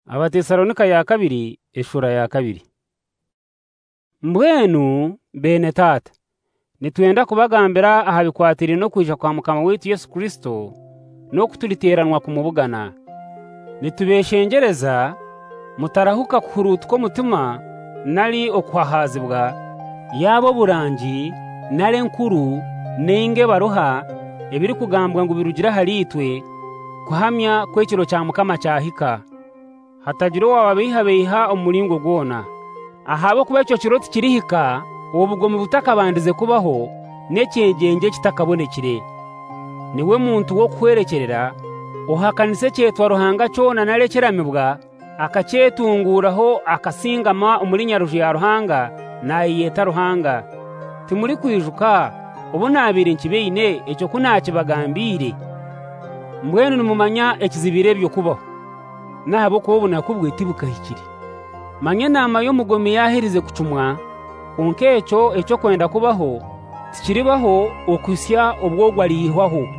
Abatesalonika ya kabiri eshura ya kabiri. Mbwenu bene tata, nitwenda kubagambira aha bikwatiri no kwija kwa Mukama wetu Yesu Kristo no kutuliteranwa kumubugana. Nitubeshengereza mutarahuka kuhurutwa mutima nali okwahazibwa yabo burangi nale nkuru nenge baroha ebiri kugambwa ngo birugira halitwe kuhamya kwekiro kya Mukama cyahika. Hatagiro wababiha umulingo gwona ahabo kuba cyo kiroti kirihika ubugome butakabandize kubaho nekyegenje kitakabonekire. Niwe muntu wo kwerekerera ohakanise cyetwa ruhanga cyona narekeramibwa akacyetunguraho akasingama umulinya ruje ya ruhanga nayiyeta ruhanga. Timuri kwijuka ubu nabiri nkibeine ecyo kunakibagambire. Mbwenu nimumanya ekizibire byo kubaho nabo ko nakubwete bukahikire. Manye nama yo mugome yahirize kucumwa onkecho echo kwenda kubaho tikiribaho okusya ubwo lihwaho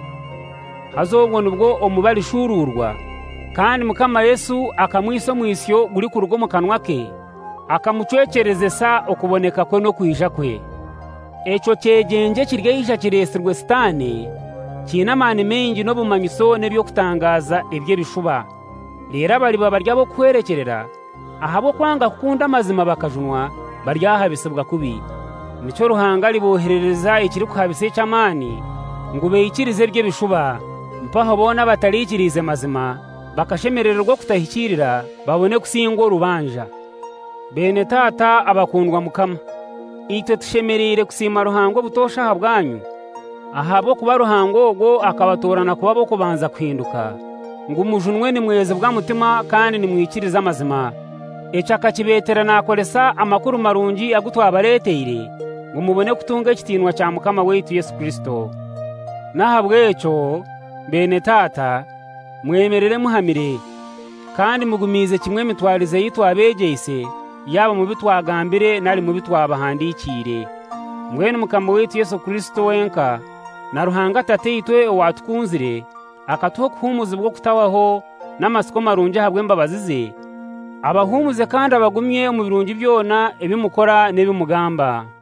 hazobwo nubwo omubali shururwa kandi Mukama Yesu akamwiso mwisyo guri ku rugo mu kanwa ke akamucwekerezesa okuboneka kwe no kwisha kwe. Echo cyegenje kirgeisha kiresirwe Satani kinamane mengi no bumanyiso nebyo kutangaza ebye bishuba. Lera bali babaryabo kwerekerera ahabo kwanga kukunda amazima bakajunwa baryahabisibwa kubi. Nico ruhanga liboherereza ikiri kuhabise cyamani ngo beyikirize bye bishuba mpaho bona batarikirize mazima bakashemererwa kutahikirira babone kusingo rubanja. Bene tata abakundwa Mukama, ite tushemerere kusima ruhango butosha habwanyu ahabo kuba ruhango go akabatorana kubabo kubanza kwihinduka ngo umujunwe ni mweze bwa mutima kandi ni mwikiriza amazima. Echaka kibetera nakolesa amakuru marungi agutwabareteire ngo mubone kutunga kitinwa cya Mukama wetu Yesu Kristo. Nahabwecho bene tata mwemerere muhamire kandi mugumize kimwe mitwarize yitwabegeise yaba mu bitwagambire nali mu bitwabahandikire. Mwene Mukama wetu Yesu Kristo wenka na ruhanga tateitwe watukunzire akatuho kuhumuza bwo kutawaho n'amasiko marungi habwe mbabazize abahumuze kandi abagumye mu birungi byona ebimukora nebimugamba.